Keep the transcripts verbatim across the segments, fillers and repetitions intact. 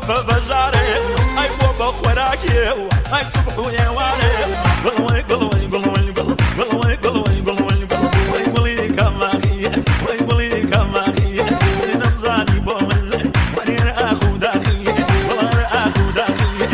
فبجاري اي بابا خوراكي اي صبح ويواري قلوي قلوي قلوي قلوي قلوي قلوي قلوي قلوي كما هي قلوي كما هي نمزاني بومل ورير اخو داخي ورير اخو داخي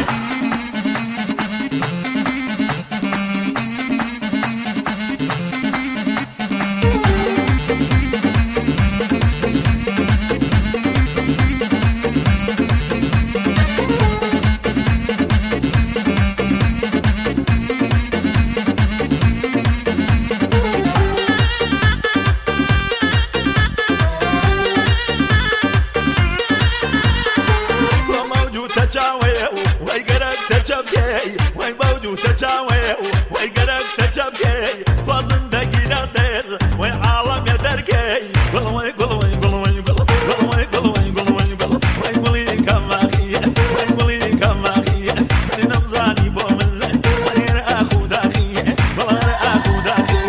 تجابكي وين موجود تجاوي وين قرب تجابكي فازن دقينا دير وين عالم يدركي قلوي قلوي قلوي قلوي قلوي قلوي وين قلي كما هي وين قلي كما هي من نمزاني بومل ورير اخو داخي ورير اخو داخي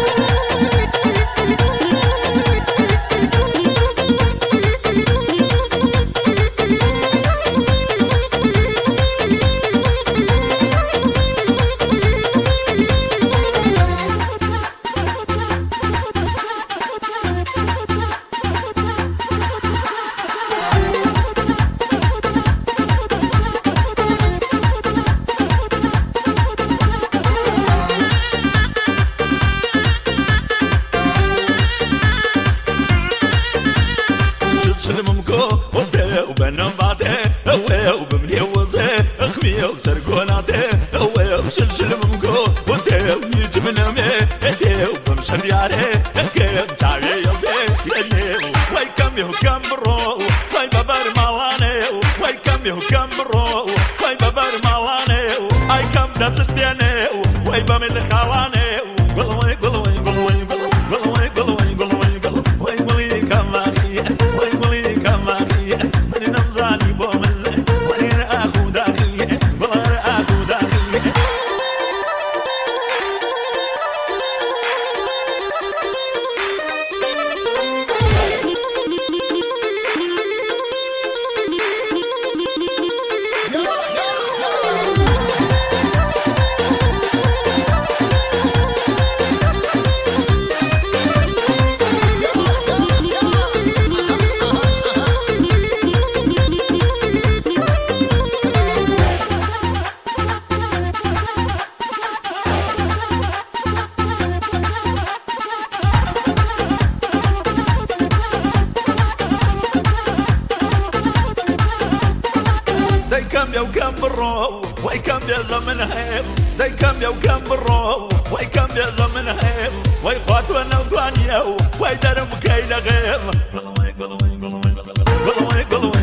وبنم بعده هو وبملي وزه اخمي وسرقوناته هو وشلشل ممكو وانته ويجبنا مي هدي وبمشن ياره كيف جاوي يوبي يلي واي كم يو كم برو واي بابر مالاني واي كم يو كم برو واي بابر مالاني اي كم دست بياني واي بمل خالاني قلوي قلوي قلوي قلوي قلوي قلوي قلوي قلوي كما هي واي قلوي كما هي من نمزاني بومل ورير اخو داخي ورير اخو داخي كم يا وكم برو واي كم يلا من هيم داي كم يا وكم برو واي كم يلا من هيم واي خواتنا وطانيا واي درم كايلا غيم قلوي قلوي قلوي قلوي قلوي